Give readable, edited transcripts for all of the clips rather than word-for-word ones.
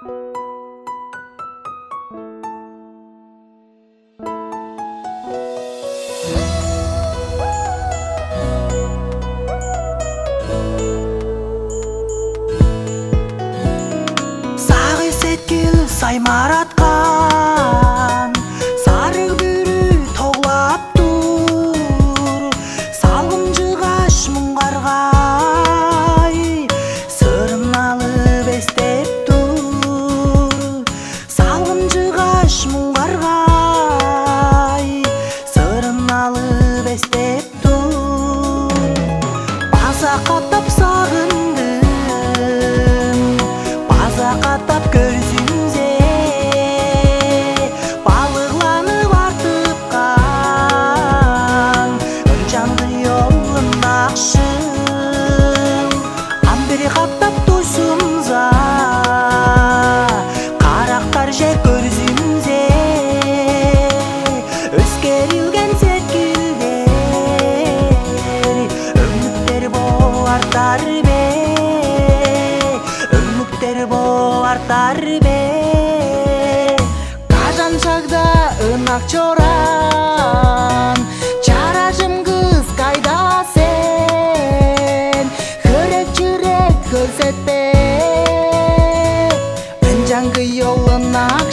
Сагы сеткил саймараткан сары бүрү тоглап тур, салгынчыгаш муңгаргай сырын алып эстеп тур, салгынчыгаш муңгаргай сырын алып эстеп тур. База каттап сагындым, база каттап көзүңүзө балыкланып артып кан ынжанды жолдун акшыл амбери каттап туйсумза карактар же көзүңүзө өскөрүлген сеткилдер өмүктөр болар тарбе, өмүктөр болар тарбе. Кажан шагда ынак чоран чарашым кыз кайда сен, хөрек жүрек көрсөтпө ынжаңгы жолун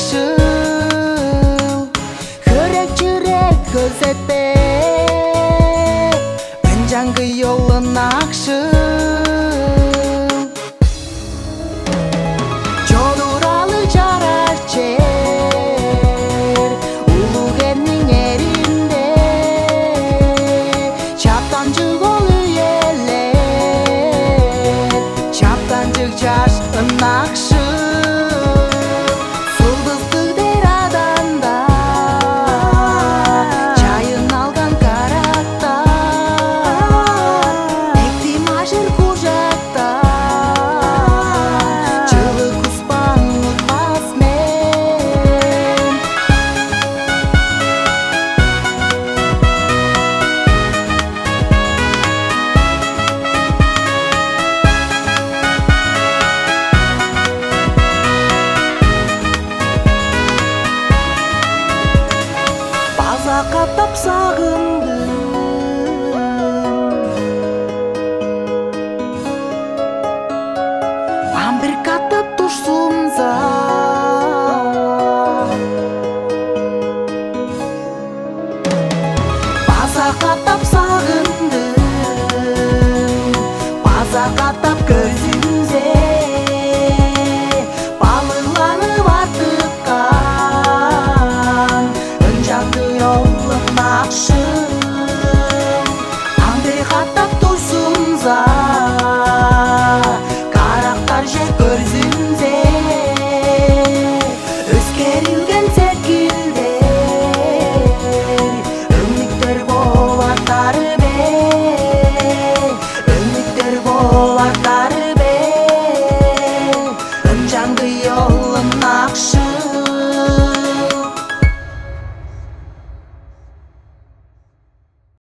акшыл, хөрек жүрек көрсөтпө ынжаңгы жолун акшыл. Жолуралы жараш жер улугеннин эринде, чаптанчык ол үйелер, чаптанчык жаш ынакшыл, сулдуздук дейраданда жайын алган каракта, экти машыр кужакта жылы куспан утпас мен. База каттап сагындым, амбир каттап турсумза